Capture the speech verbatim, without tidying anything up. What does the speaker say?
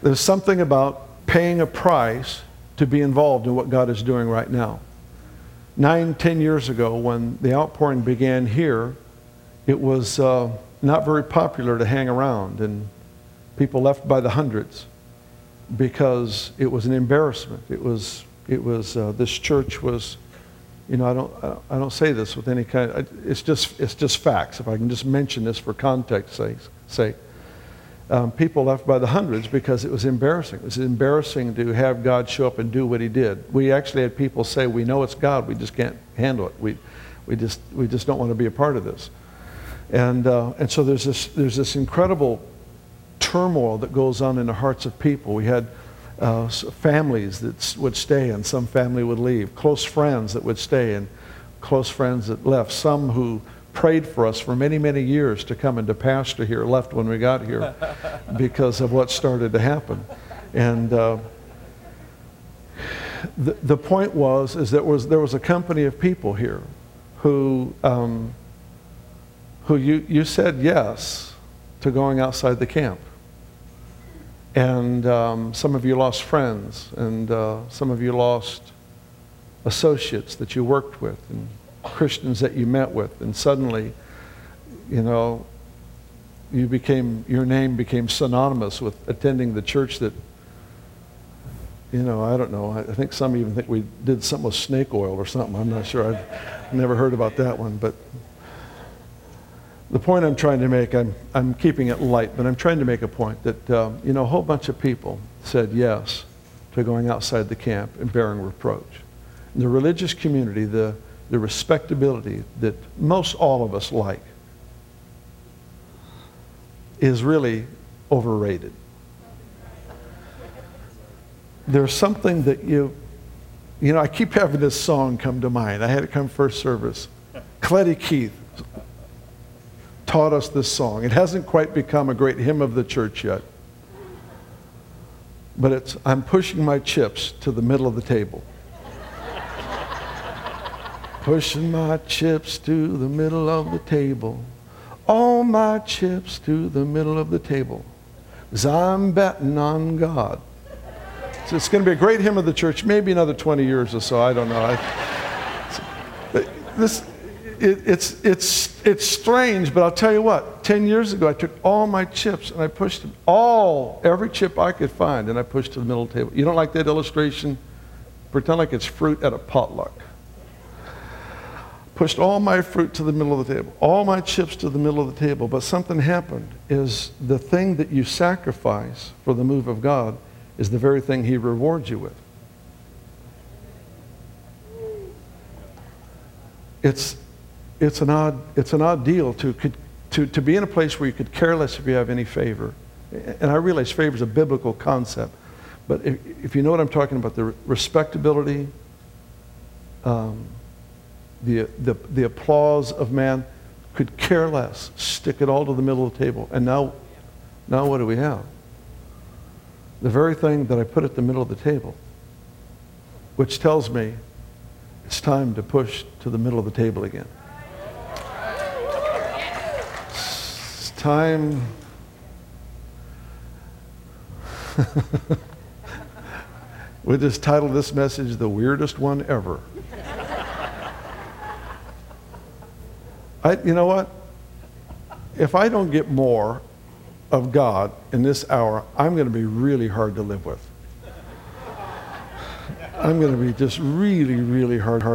There's something about paying a price to be involved in what God is doing right now. Nine, ten years ago, when the outpouring began here, it was uh, not very popular to hang around, and people left by the hundreds because it was an embarrassment. It was, it was. Uh, this church was, you know, I don't, I don't say this with any kind of, it's just, it's just facts. If I can just mention this for context sake. Um, people left by the hundreds because it was embarrassing. It was embarrassing to have God show up and do what he did. We actually had people say, we know it's God, we just can't handle it. We, we, just, we just don't want to be a part of this. And, uh, and so there's this, there's this incredible turmoil that goes on in the hearts of people. We had uh, families that would stay and some family would leave. Close friends that would stay and close friends that left. Some who prayed for us for many, many years to come and to pastor here left when we got here because of what started to happen. And uh, the, the point was, is that was, there was a company of people here who, um, who you, you said yes to going outside the camp. And um, some of you lost friends, and uh, some of you lost associates that you worked with, and Christians that you met with, and suddenly, you know, you became, your name became synonymous with attending the church that, you know, I don't know, I think some even think we did something with snake oil or something. I'm not sure. I've never heard about that one. But the point I'm trying to make, I'm, I'm keeping it light, but I'm trying to make a point that, uh, you know, a whole bunch of people said yes to going outside the camp and bearing reproach. In the religious community, the the respectability that most all of us like is really overrated. There's something that you, you know, I keep having this song come to mind. I had it come first service. Cleddy Keith taught us this song. It hasn't quite become a great hymn of the church yet. But it's, I'm pushing my chips to the middle of the table. Pushing my chips to the middle of the table. All my chips to the middle of the table. 'Cause I'm betting on God. So it's going to be a great hymn of the church, maybe another twenty years or so, I don't know. I, this, it, it's, it's, it's strange, but I'll tell you what, ten years ago I took all my chips and I pushed them, all, every chip I could find, and I pushed to the middle of the table. You don't like that illustration? Pretend like it's fruit at a potluck. Pushed all my fruit to the middle of the table, all my chips to the middle of the table. But something happened, is the thing that you sacrifice for the move of God is the very thing he rewards you with. It's, it's, an, odd, it's an odd deal to, to, to be in a place where you could care less if you have any favor. And I realize favor is a biblical concept. But if, if you know what I'm talking about, the respectability, um, The, the, the applause of man, could care less, stick it all to the middle of the table. And now, now what do we have? The very thing that I put at the middle of the table, which tells me it's time to push to the middle of the table again. It's time. We just titled this message, The Weirdest One Ever. I, you know what? If I don't get more of God in this hour, I'm going to be really hard to live with. I'm going to be just really, really hard. hard